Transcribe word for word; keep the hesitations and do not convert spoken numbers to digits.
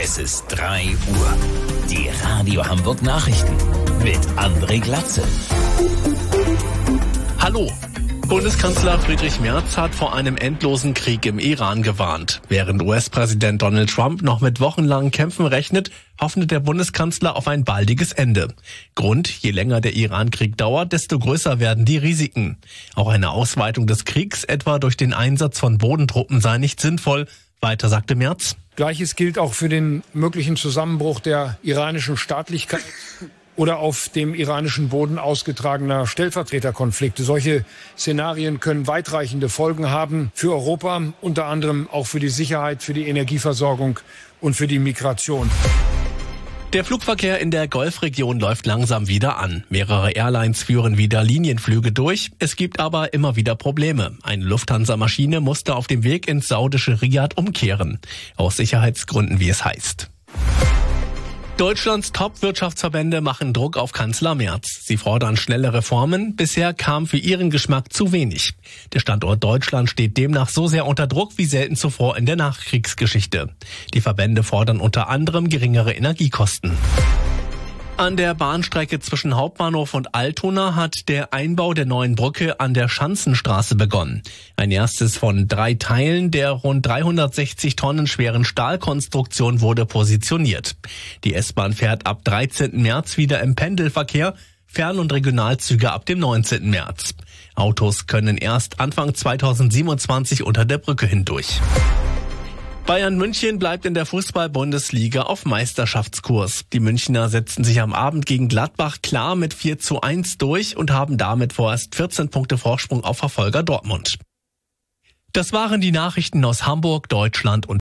Es ist drei Uhr. Die Radio Hamburg Nachrichten mit André Glatze. Hallo. Bundeskanzler Friedrich Merz hat vor einem endlosen Krieg im Iran gewarnt. Während U S-Präsident Donald Trump noch mit wochenlangen Kämpfen rechnet, hoffnet der Bundeskanzler auf ein baldiges Ende. Grund: je länger der Iran-Krieg dauert, desto größer werden die Risiken. Auch eine Ausweitung des Kriegs, etwa durch den Einsatz von Bodentruppen, sei nicht sinnvoll. Weiter sagte Merz: Gleiches gilt auch für den möglichen Zusammenbruch der iranischen Staatlichkeit oder auf dem iranischen Boden ausgetragener Stellvertreterkonflikte. Solche Szenarien können weitreichende Folgen haben für Europa, unter anderem auch für die Sicherheit, für die Energieversorgung und für die Migration. Der Flugverkehr in der Golfregion läuft langsam wieder an. Mehrere Airlines führen wieder Linienflüge durch. Es gibt aber immer wieder Probleme. Eine Lufthansa-Maschine musste auf dem Weg ins saudische Riad umkehren. Aus Sicherheitsgründen, wie es heißt. Deutschlands Top-Wirtschaftsverbände machen Druck auf Kanzler Merz. Sie fordern schnelle Reformen. Bisher kam für ihren Geschmack zu wenig. Der Standort Deutschland steht demnach so sehr unter Druck wie selten zuvor in der Nachkriegsgeschichte. Die Verbände fordern unter anderem geringere Energiekosten. An der Bahnstrecke zwischen Hauptbahnhof und Altona hat der Einbau der neuen Brücke an der Schanzenstraße begonnen. Ein erstes von drei Teilen der rund dreihundertsechzig Tonnen schweren Stahlkonstruktion wurde positioniert. Die S-Bahn fährt ab dreizehnten März wieder im Pendelverkehr, Fern- und Regionalzüge ab dem neunzehnten März. Autos können erst Anfang zweitausendsiebenundzwanzig unter der Brücke hindurch. Bayern München bleibt in der Fußball-Bundesliga auf Meisterschaftskurs. Die Münchner setzten sich am Abend gegen Gladbach klar mit vier zu eins durch und haben damit vorerst vierzehn Punkte Vorsprung auf Verfolger Dortmund. Das waren die Nachrichten aus Hamburg, Deutschland und